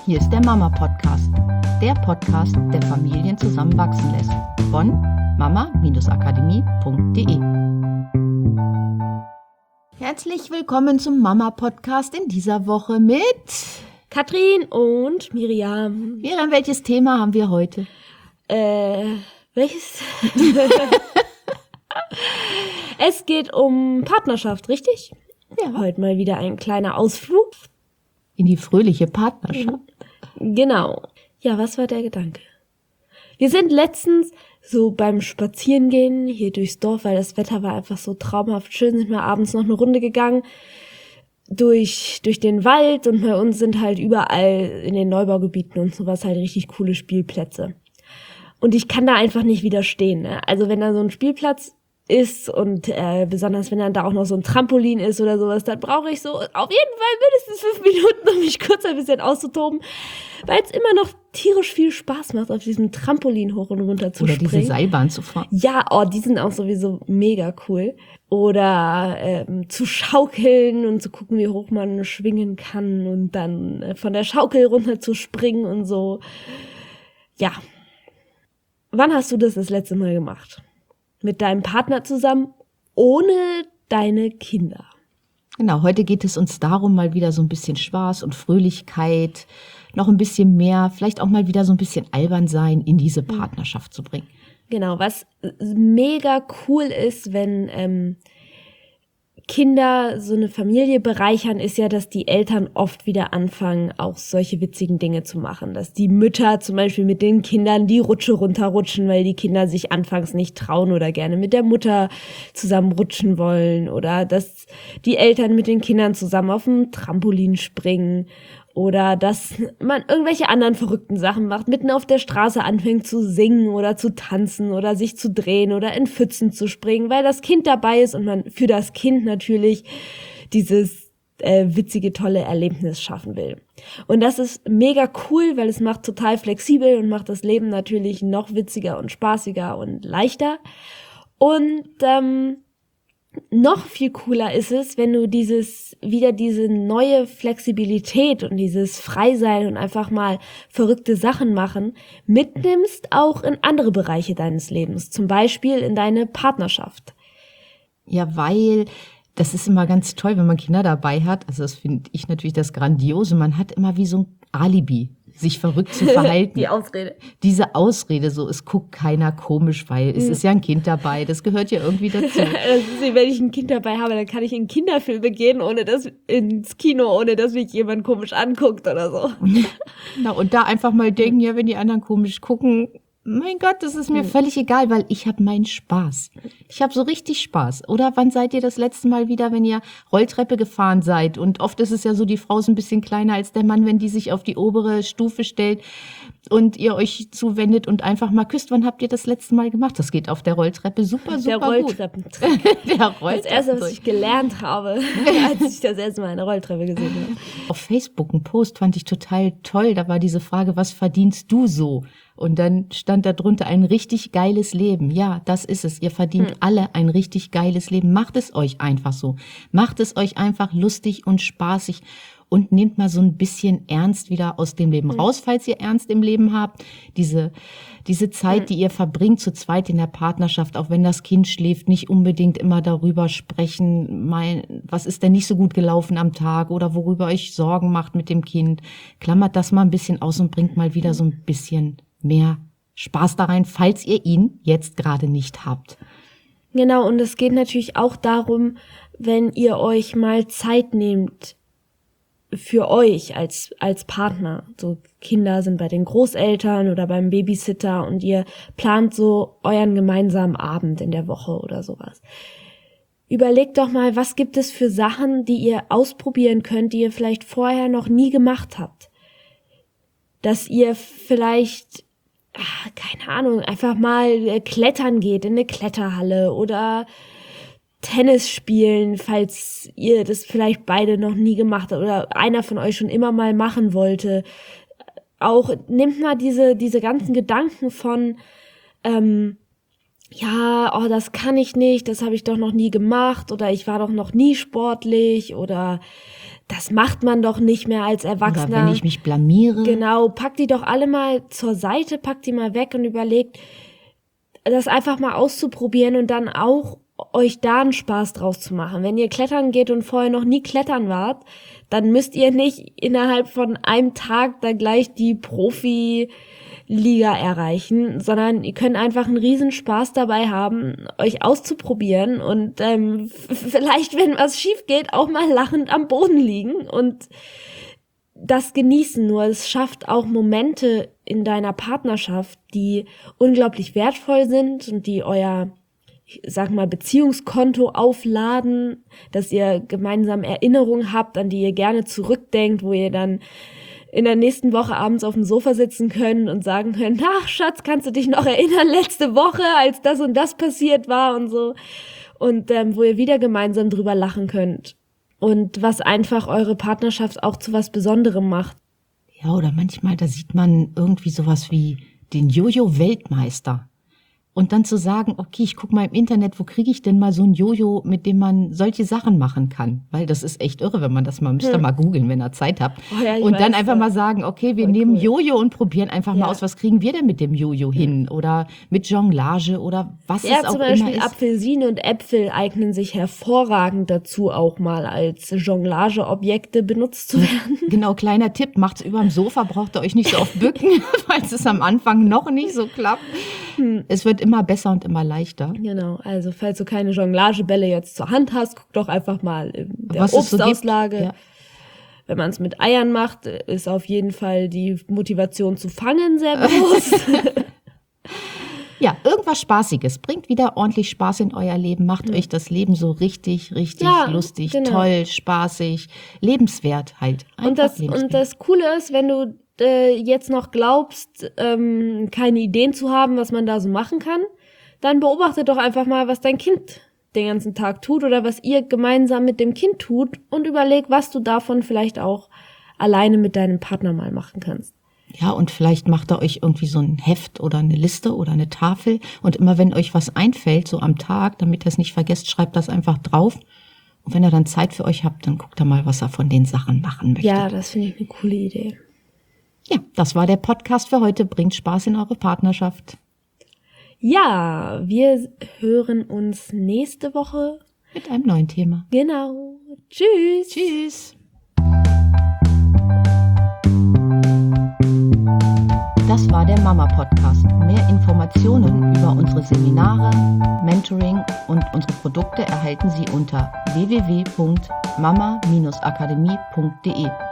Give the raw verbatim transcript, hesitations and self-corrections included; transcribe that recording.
Hier ist der Mama-Podcast, der Podcast, der Familien zusammenwachsen lässt. Von mama akademie punkt de. Herzlich willkommen zum Mama-Podcast in dieser Woche mit Katrin und Miriam. Miriam, welches Thema haben wir heute? Äh, welches? Es geht um Partnerschaft, richtig? Ja. Heute mal wieder ein kleiner Ausflug. In die fröhliche Partnerschaft. Genau. Ja, was war der Gedanke? Wir sind letztens so beim Spazierengehen hier durchs Dorf, weil das Wetter war einfach so traumhaft schön, sind wir abends noch eine Runde gegangen durch durch den Wald und bei uns sind halt überall in den Neubaugebieten und sowas halt richtig coole Spielplätze. Und ich kann da einfach nicht widerstehen, ne? Also wenn da so ein Spielplatz ist und äh, besonders wenn dann da auch noch so ein Trampolin ist oder sowas, dann brauche ich so auf jeden Fall mindestens fünf Minuten, um mich kurz ein bisschen auszutoben, weil es immer noch tierisch viel Spaß macht, auf diesem Trampolin hoch und runter zu Oder springen. diese Seilbahn zu fahren. Ja, oh, die sind auch sowieso mega cool. Oder ähm, zu schaukeln und zu gucken, wie hoch man schwingen kann und dann äh, von der Schaukel runter zu springen und so. Ja. Wann hast du das das letzte Mal gemacht? Mit deinem Partner zusammen, ohne deine Kinder. Genau, heute geht es uns darum, mal wieder so ein bisschen Spaß und Fröhlichkeit, noch ein bisschen mehr, vielleicht auch mal wieder so ein bisschen albern sein in diese Partnerschaft zu bringen. Genau, was mega cool ist, wenn ähm, Kinder so eine Familie bereichern, ist ja, dass die Eltern oft wieder anfangen, auch solche witzigen Dinge zu machen. Dass die Mütter zum Beispiel mit den Kindern die Rutsche runterrutschen, weil die Kinder sich anfangs nicht trauen oder gerne mit der Mutter zusammen rutschen wollen. Oder dass die Eltern mit den Kindern zusammen auf dem Trampolin springen. Oder dass man irgendwelche anderen verrückten Sachen macht, mitten auf der Straße anfängt zu singen oder zu tanzen oder sich zu drehen oder in Pfützen zu springen, weil das Kind dabei ist und man für das Kind natürlich dieses äh, witzige, tolle Erlebnis schaffen will. Und das ist mega cool, weil es macht total flexibel und macht das Leben natürlich noch witziger und spaßiger und leichter. Und ähm, noch viel cooler ist es, wenn du dieses, wieder diese neue Flexibilität und dieses Freisein und einfach mal verrückte Sachen machen, mitnimmst auch in andere Bereiche deines Lebens, zum Beispiel in deine Partnerschaft. Ja, weil das ist immer ganz toll, wenn man Kinder dabei hat. Also das finde ich natürlich das Grandiose. Man hat immer wie so ein Alibi, sich verrückt zu verhalten. Die Ausrede. Diese Ausrede, so, es guckt keiner komisch, weil es ist ja ein Kind dabei, das gehört ja irgendwie dazu. Das ist, wenn ich ein Kind dabei habe, dann kann ich in Kinderfilme gehen, ohne dass ins Kino, ohne dass mich jemand komisch anguckt oder so. Na, und da einfach mal denken, ja, wenn die anderen komisch gucken, mein Gott, das ist mir völlig egal, weil ich habe meinen Spaß. Ich habe so richtig Spaß. Oder wann seid ihr das letzte Mal wieder, wenn ihr Rolltreppe gefahren seid? Und oft ist es ja so, die Frau ist ein bisschen kleiner als der Mann, wenn die sich auf die obere Stufe stellt und ihr euch zuwendet und einfach mal küsst. Wann habt ihr das letzte Mal gemacht? Das geht auf der Rolltreppe super, super der Rolltreppentrick. gut. Der Rolltreppentrick. Das erste, was ich gelernt habe, als ich das erste Mal eine Rolltreppe gesehen habe. Auf Facebook ein Post fand ich total toll. Da war diese Frage, was verdienst du so? Und dann stand da drunter ein richtig geiles Leben. Ja, das ist es. Ihr verdient hm. alle ein richtig geiles Leben. Macht es euch einfach so. Macht es euch einfach lustig und spaßig und nehmt mal so ein bisschen Ernst wieder aus dem Leben hm. raus, falls ihr Ernst im Leben habt. Diese, diese Zeit, hm. die ihr verbringt zu zweit in der Partnerschaft, auch wenn das Kind schläft, nicht unbedingt immer darüber sprechen, mein, was ist denn nicht so gut gelaufen am Tag oder worüber euch Sorgen macht mit dem Kind. Klammert das mal ein bisschen aus und bringt mal wieder so ein bisschen mehr Spaß da rein, falls ihr ihn jetzt gerade nicht habt. Genau, und es geht natürlich auch darum, wenn ihr euch mal Zeit nehmt für euch als als Partner. So Kinder sind bei den Großeltern oder beim Babysitter und ihr plant so euren gemeinsamen Abend in der Woche oder sowas. Überlegt doch mal, was gibt es für Sachen, die ihr ausprobieren könnt, die ihr vielleicht vorher noch nie gemacht habt. Dass ihr vielleicht Ah, keine Ahnung, einfach mal äh, klettern geht in eine Kletterhalle oder Tennis spielen, falls ihr das vielleicht beide noch nie gemacht habt oder einer von euch schon immer mal machen wollte. Auch nehmt mal diese diese ganzen Gedanken von ähm, ja, oh, das kann ich nicht, das habe ich doch noch nie gemacht oder ich war doch noch nie sportlich oder das macht man doch nicht mehr als Erwachsener. Oder wenn ich mich blamiere. Genau, packt die doch alle mal zur Seite, packt die mal weg und überlegt, das einfach mal auszuprobieren und dann auch euch da einen Spaß draus zu machen. Wenn ihr klettern geht und vorher noch nie klettern wart, dann müsst ihr nicht innerhalb von einem Tag da gleich die Profi Liga erreichen, sondern ihr könnt einfach einen riesen Spaß dabei haben, euch auszuprobieren und ähm, f- vielleicht, wenn was schief geht, auch mal lachend am Boden liegen und das genießen. Nur es schafft auch Momente in deiner Partnerschaft, die unglaublich wertvoll sind und die euer, ich sag mal, Beziehungskonto aufladen, dass ihr gemeinsam Erinnerungen habt, an die ihr gerne zurückdenkt, wo ihr dann in der nächsten Woche abends auf dem Sofa sitzen können und sagen können, ach Schatz, kannst du dich noch erinnern, letzte Woche, als das und das passiert war und so. Und ähm, wo ihr wieder gemeinsam drüber lachen könnt. Und was einfach eure Partnerschaft auch zu was Besonderem macht. Ja, oder manchmal, da sieht man irgendwie sowas wie den Jojo-Weltmeister. Und dann zu sagen, okay, ich guck mal im Internet, wo kriege ich denn mal so ein Jojo, mit dem man solche Sachen machen kann? Weil das ist echt irre, wenn man das mal, müsst ihr Hm. mal googeln, wenn ihr Zeit habt. Oh ja, ich und dann weiß, einfach ja. mal sagen, okay, wir Voll nehmen cool. Jojo und probieren einfach Ja. mal aus, was kriegen wir denn mit dem Jojo hin? Oder mit Jonglage oder was Ja, es auch zum immer Beispiel ist. Apfelsine und Äpfel eignen sich hervorragend dazu, auch mal als Jonglageobjekte benutzt zu werden. Genau, kleiner Tipp, macht's überm Sofa, braucht ihr euch nicht so oft bücken, falls es am Anfang noch nicht so klappt. Hm. Es wird immer besser und immer leichter. Genau, also falls du keine Jonglagebälle jetzt zur Hand hast, guck doch einfach mal in der Was es so gibt, Obstauslage. ja. Wenn man es mit Eiern macht, ist auf jeden Fall die Motivation zu fangen sehr groß. Ja, irgendwas Spaßiges. Bringt wieder ordentlich Spaß in euer Leben. Macht euch das Leben so richtig, richtig Ja, lustig, genau. toll, spaßig, lebenswert halt. Einfach Und das, lebenswert. und das Coole ist, wenn du äh, jetzt noch glaubst, ähm, keine Ideen zu haben, was man da so machen kann, dann beobachte doch einfach mal, was dein Kind den ganzen Tag tut oder was ihr gemeinsam mit dem Kind tut und überleg, was du davon vielleicht auch alleine mit deinem Partner mal machen kannst. Ja, und vielleicht macht ihr euch irgendwie so ein Heft oder eine Liste oder eine Tafel. Und immer wenn euch was einfällt, so am Tag, damit ihr es nicht vergesst, schreibt das einfach drauf. Und wenn ihr dann Zeit für euch habt, dann guckt ihr mal, was ihr von den Sachen machen möchtet. Ja, das finde ich eine coole Idee. Ja, das war der Podcast für heute. Bringt Spaß in eure Partnerschaft. Ja, wir hören uns nächste Woche. Mit einem neuen Thema. Genau. Tschüss. Tschüss. Das war der Mama-Podcast. Mehr Informationen über unsere Seminare, Mentoring und unsere Produkte erhalten Sie unter w w w punkt mama Bindestrich akademie punkt de.